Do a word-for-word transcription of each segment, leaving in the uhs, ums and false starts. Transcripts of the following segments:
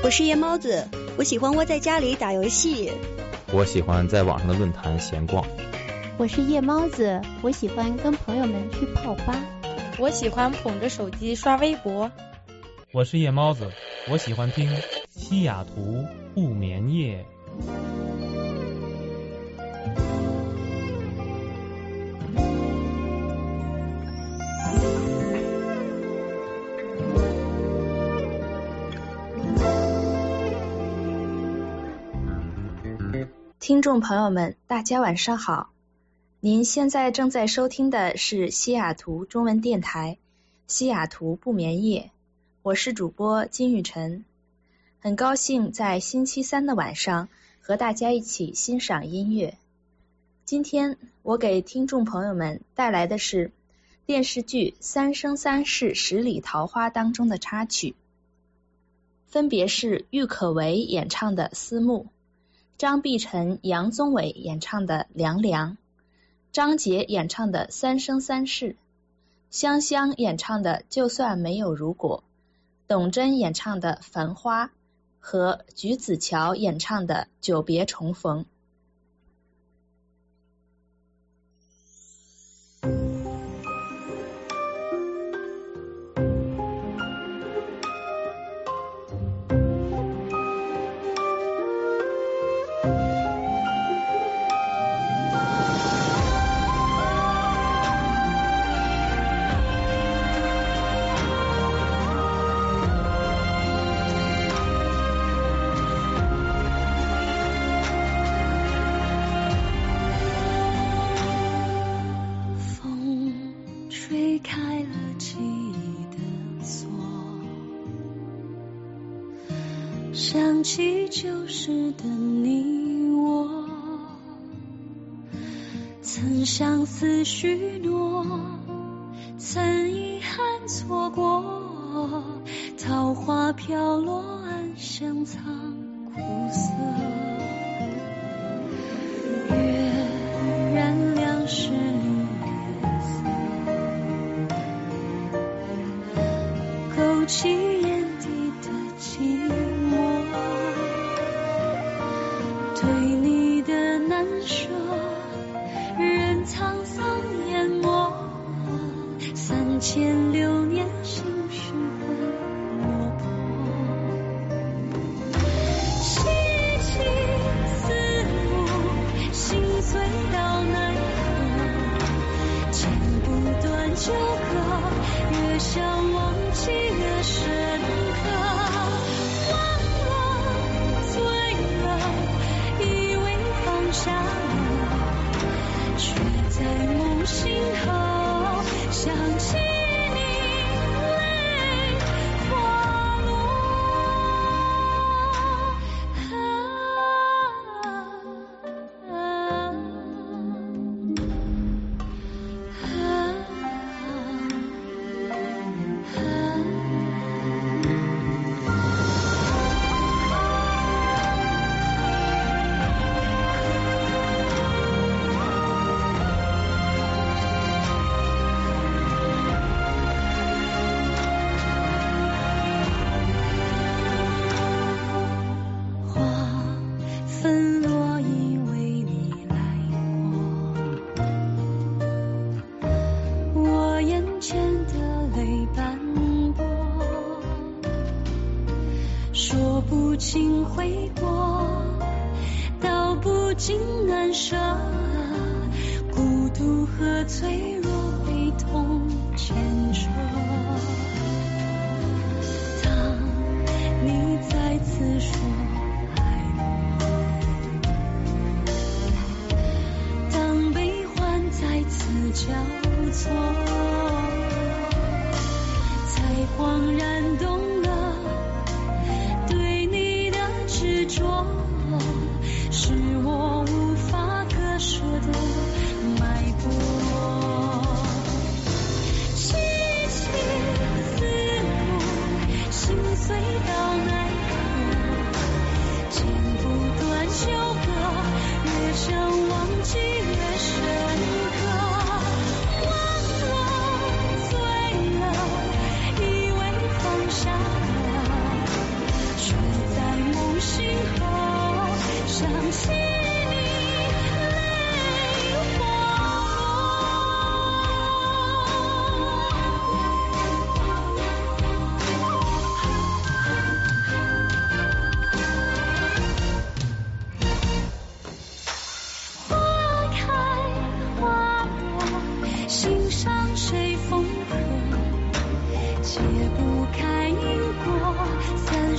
我是夜猫子，我喜欢窝在家里打游戏。 我喜欢在网上的论坛闲逛。 我是夜猫子，我喜欢跟朋友们去泡吧。 我喜欢捧着手机刷微博。 我是夜猫子，我喜欢听西雅图不眠夜。 听众朋友们，大家晚上好。您现在正在收听的是西雅图中文电台西雅图不眠夜，我是主播金玉晨，很高兴在星期三的晚上和大家一起欣赏音乐。今天我给听众朋友们带来的是电视剧《三生三世十里桃花》当中的插曲，分别是郁可唯演唱的《思慕》，张碧晨、杨宗纬演唱的《凉凉》，张杰演唱的《三生三世》，香香演唱的《就算没有如果》，董贞演唱的《繁花》和菊梓乔演唱的《久别重逢》。 想起旧时的你我，曾相思许诺，曾遗憾错过，桃花飘落，暗香藏苦涩，月染两世绿色，勾起眼底的寂寞，对你的难舍，任沧桑淹没，三千流年心绪很落魄，凄凄思慕，心碎到奈何，剪不断纠葛，越想忘记越深刻，下了，却在梦醒后想起你，泪滑落。啊啊说不尽悔过，道不尽难舍，孤独和脆弱被痛牵扯，当你再次说爱我，当悲欢再次交错，才恍然懂了，对你的执着是我无法割舍的脉搏，凄凄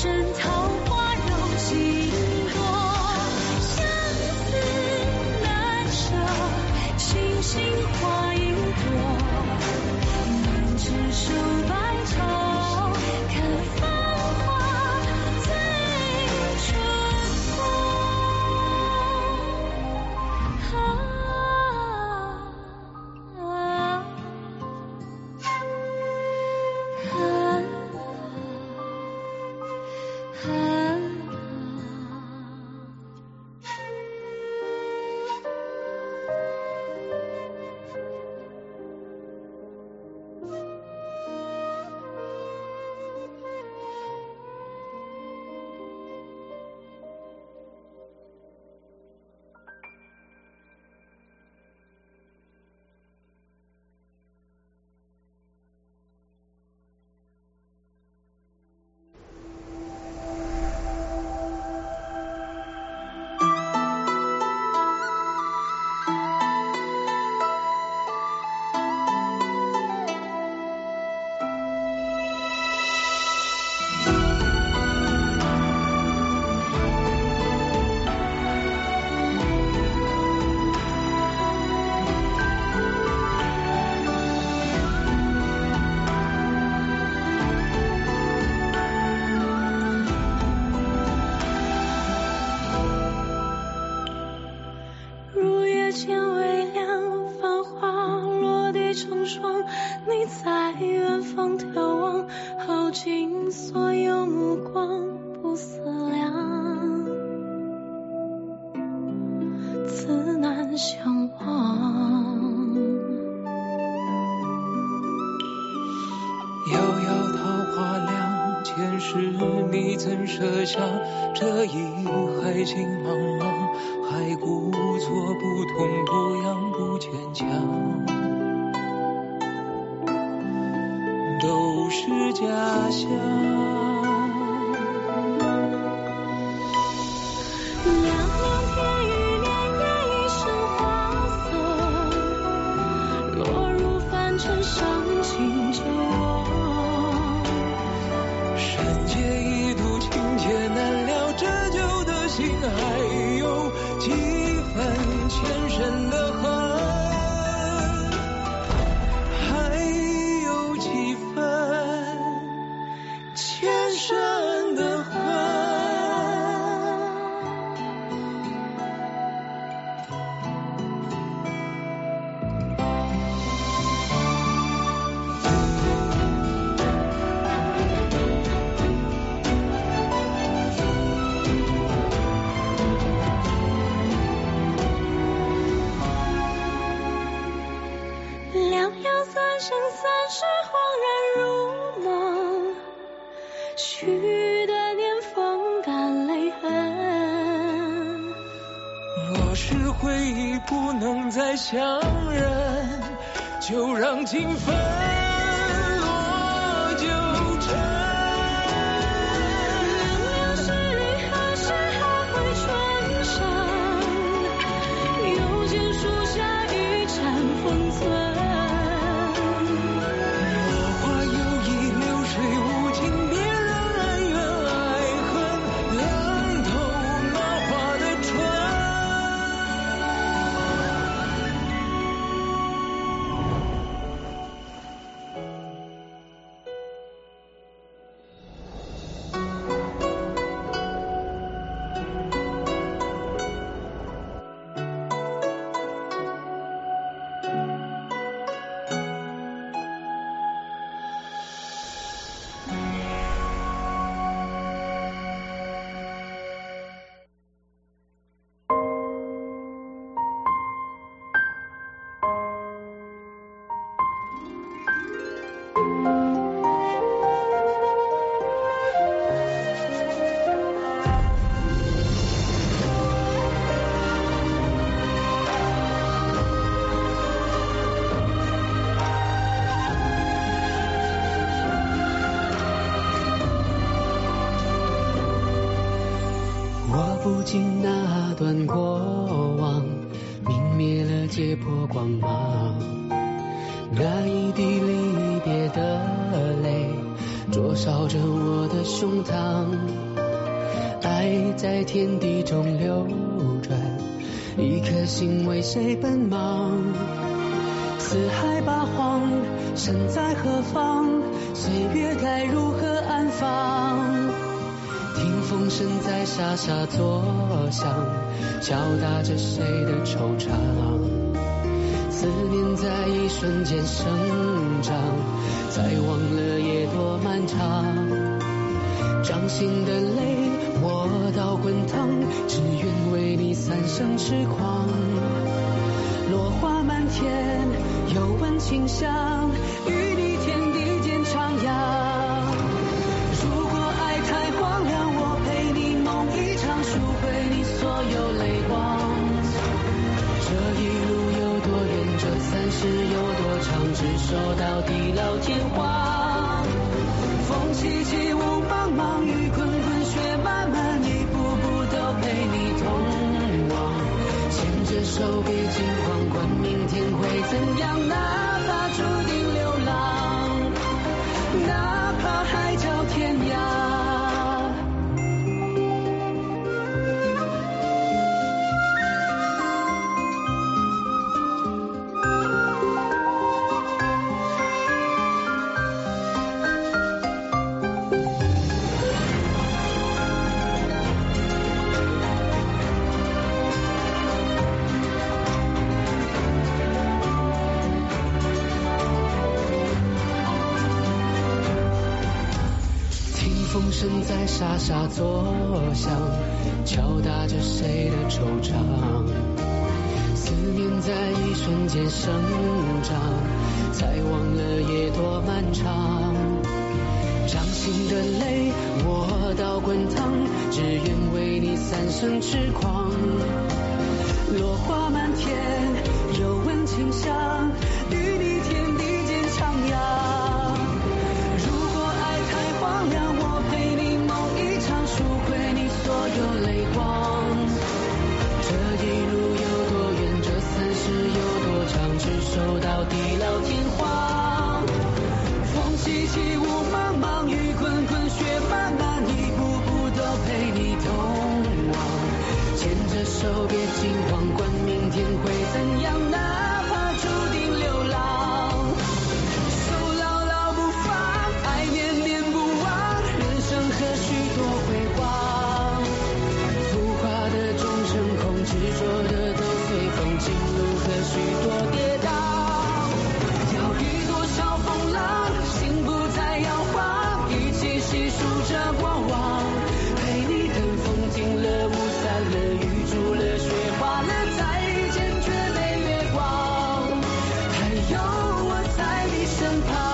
身桃花柔情多，相思难舍，星星花影多。难执手白头，看繁华醉春风。啊啊入夜渐微凉，繁华落地成霜。你在远方眺望，耗尽所有目光，不思量，自难相忘。 遥遥桃花凉，前世你怎设想？这一海情茫茫，还故作不痛不痒不坚强，都是假象。 凉凉天与年月一生花色，落入凡尘伤情旧我。 山界一度情劫难料，这旧的心还有几分前生的恨，还有几分前生的恨。 两两三生三世，恍然如梦，许的年风干泪痕。 若是回忆不能再相认，就让情分落九尘。 凉凉是雨，何时还会春山？又见树下一盏风存。 花有意，流水无情，别让恩怨爱恨凉透那花的唇。 握不紧那段过往，泯灭了结魄光芒。那一滴离别的泪， 灼烧着我的胸膛。爱在天地中流转，一颗心为谁奔忙？四海八荒，身在何方？岁月该如何安放？听风声在沙沙作响，敲打着谁的惆怅？思念在一瞬间生长，才忘了夜多漫长。掌心的泪我到滚烫，只愿为你三生痴狂。落花满天，又闻清香，与你天地间徜徉。如果爱太荒凉，我陪你梦一场，赎回你所有泪光。这一路有多远，这三世有多长，执手到地老天荒。风起起，雾茫茫，雨滚滚，雪漫漫，一步步都陪你同往。牵着手别惊慌，管明天会怎样，哪怕注定流浪，哪怕海角天涯。风声在沙沙作响，敲打着谁的惆怅。思念在一瞬间生长，才忘了夜多漫长。掌心的泪我到滚烫，只愿为你三生痴狂。落花满天，又闻清香，与你天地间徜徉。有泪光，这一路有多远，这三世有多长，执手到地老天荒。风起起，雾茫茫，雨滚滚，雪漫漫，一步步都陪你同往。牵着手别惊慌，管明天会怎样，哪怕注定流浪。手牢牢不放，爱念念不忘，人生何须多辉煌。执着的都随风，情路何须多跌宕？要遇多少风浪，心不再摇晃，一起细数着过往。陪你等风停了，雾散了，雨住了，雪化了，再见却没月光，还有我在你身旁。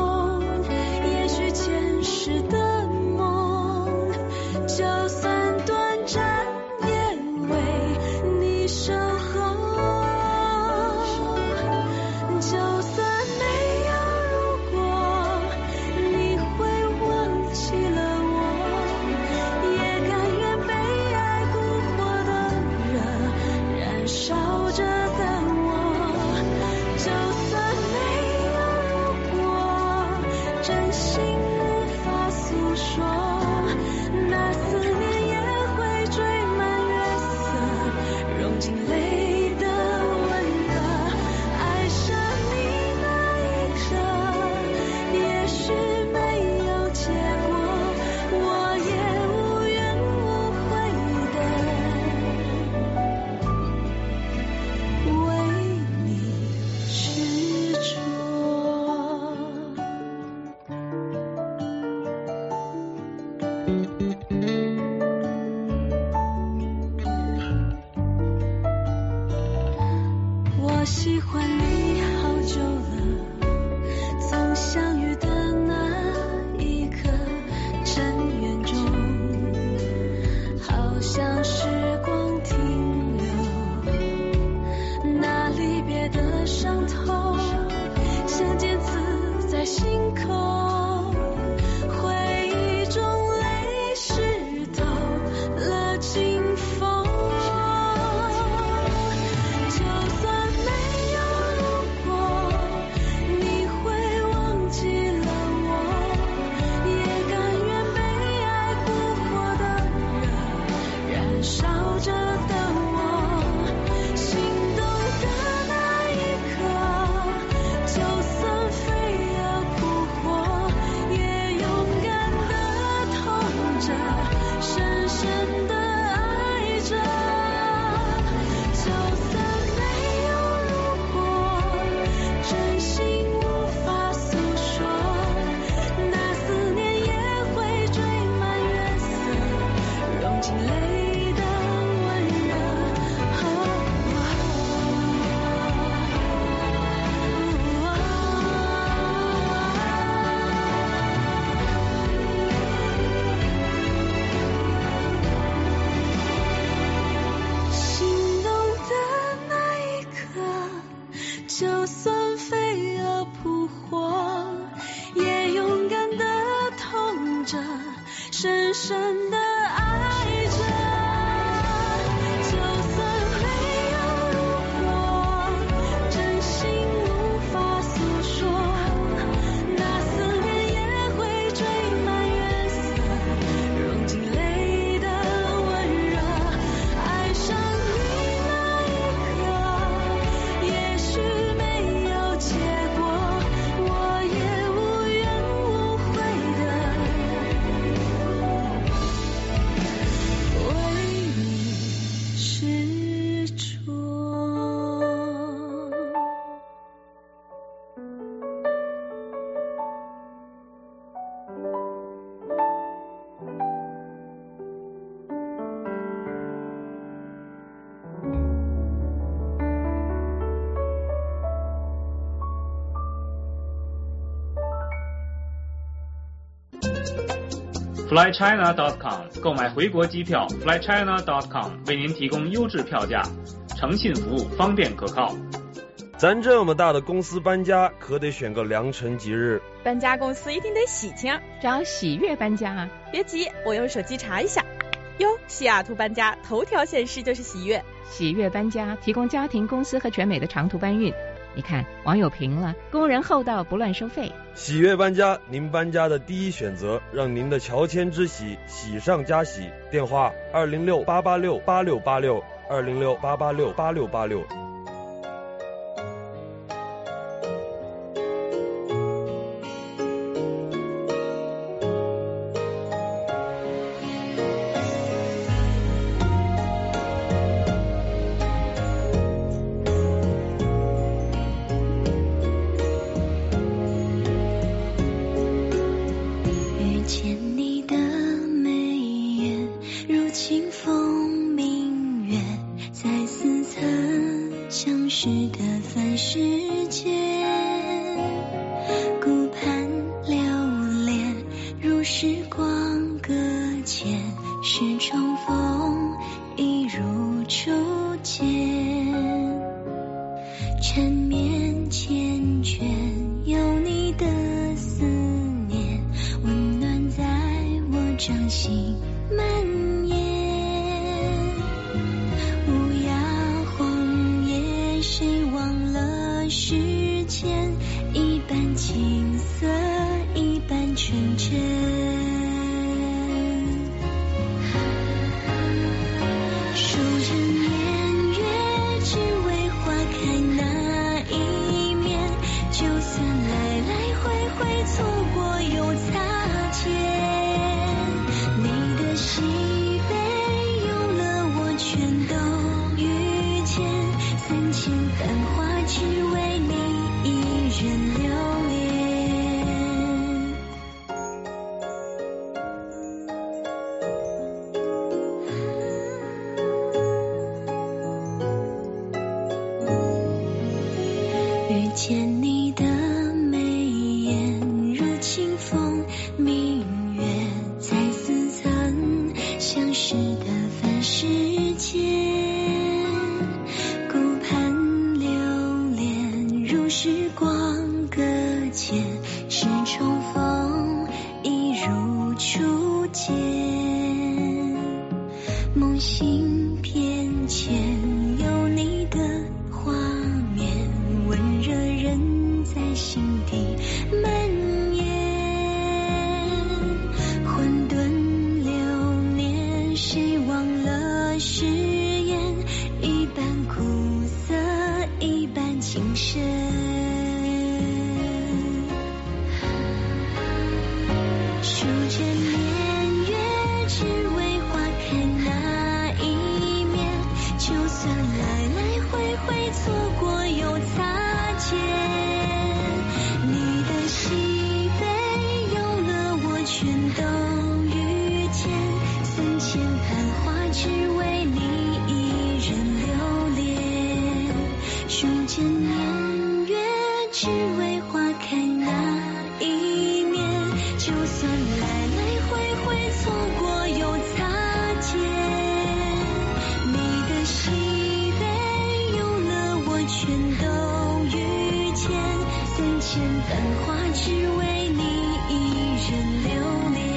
就算尽泪的温热，爱上你那一刻，也许没有结果，我也无怨无悔的为你执着。我喜欢你好久了，从相遇的那一刻，真远中，好像时光停留，那离别的伤痛，相见刺在心口，回忆中泪湿透了清风。就算飞蛾扑火，也勇敢地痛着，深深地爱着。就算没有如果，真心无法诉说，那思念也会追满月色，融进泪的温热。爱上你那一刻，也许没有结果，我也无怨无悔的为你执着。 fly china dot com 购买回国机票 fly china dot com 为您提供优质票价，诚信服务，方便可靠。 咱这么大的公司搬家，可得选个良辰吉日。 搬家公司一定得喜庆， 找喜悦搬家啊！ 别急，我用手机查一下。哟，西雅图搬家头条显示就是喜悦。 喜悦搬家提供家庭、公司和全美的长途搬运。你看，网友评了，工人厚道，不乱收费。 喜悦搬家，您搬家的第一选择，让您的乔迁之喜喜上加喜。电话二零六八八六八六八六二零六八八六八六八六。 数着年月见你的眉眼如清风明月，在似曾相识的凡世间，顾盼流连如时光搁浅，是重逢一如初见，梦醒片前有你的画面，温热人在心底蔓延，混沌流年谁忘了誓言，一半苦涩一半情深，数着年月只为花开那一面，就算来来回回错过又擦肩，你的喜悲有了我全都遇见，三千繁华只为你一人留恋，数着年月只为花开那一面，就算来来回回错过又擦肩，你的喜悲有了我全都遇见，三千繁华只为你一人留恋。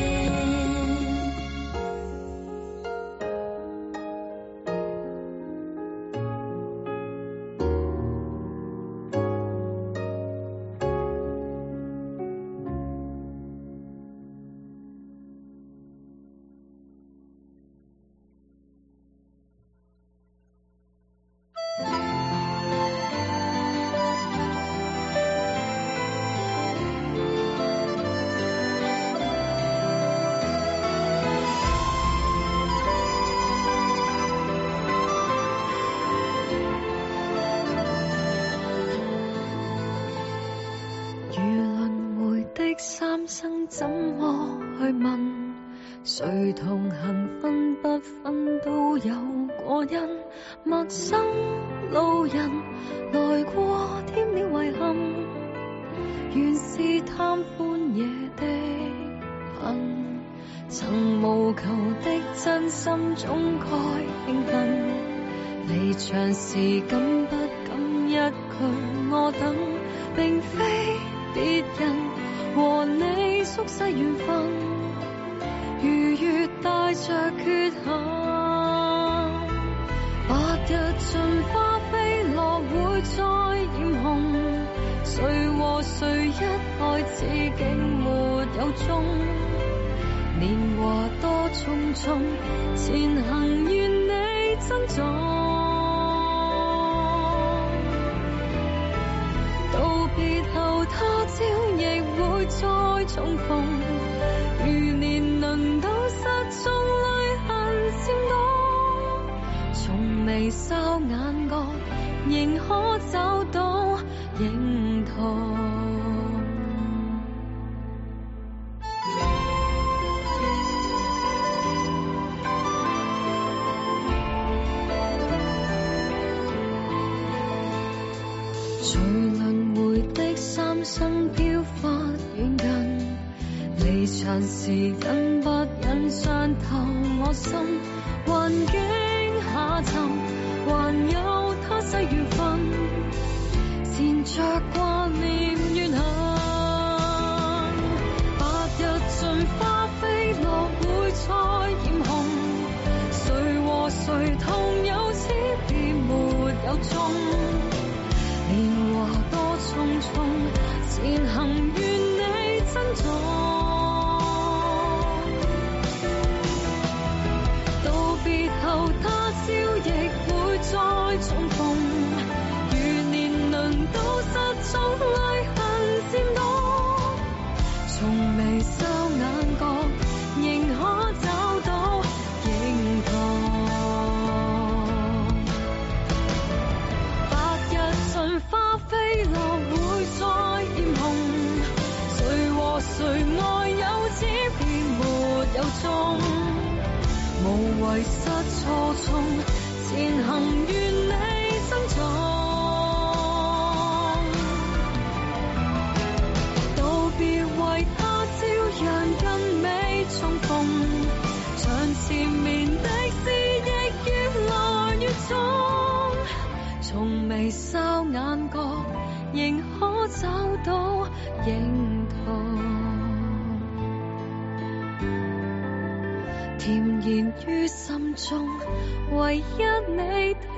三生怎麼去問？誰同行分不分都有過因。陌生路人來過添了遺憾，原是貪歡野的恨。曾無求的真心總該慶幸，離場時敢不敢一句我等，並非別人。和你宿世緣分，如月帶着缺陷。白日盡花飛落會再染紅，誰和誰一開始竟沒有終。年華多匆匆，前行願你珍重。道別後他朝亦會再重逢，如年輪到失蹤淚痕漸多，從眉梢眼角仍可找到認同。隨輪迴的三生飄忽遠近，離場時忍不忍傷透我心，環境下沉，還有他世緣分，纏着掛念怨恨。白日盡花飛落會再染紅，誰和誰同有始別沒有終。年華多匆匆，前行願你珍重。道別後他朝亦會再重逢，如年輪到失蹤淚痕漸多，從眉梢眼角仍可找到認同。 迷哨眼角，仍可找到認同。甜言於心中，唯一你的